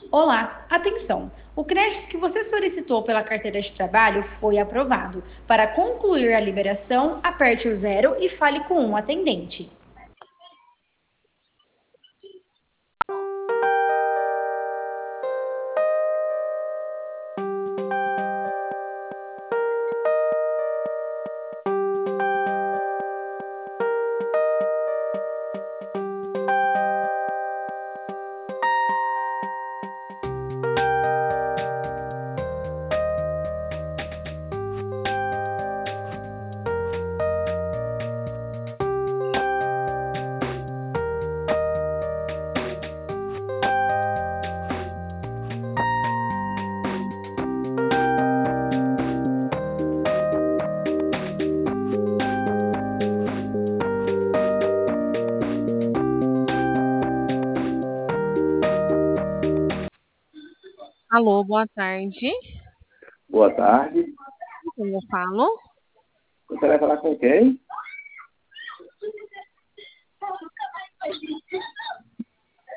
Olá, atenção! O crédito que você solicitou pela carteira de trabalho foi aprovado. Para concluir a liberação, aperte o zero e fale com um atendente. Alô, boa tarde. Boa tarde. Como eu falo? Você vai falar com quem?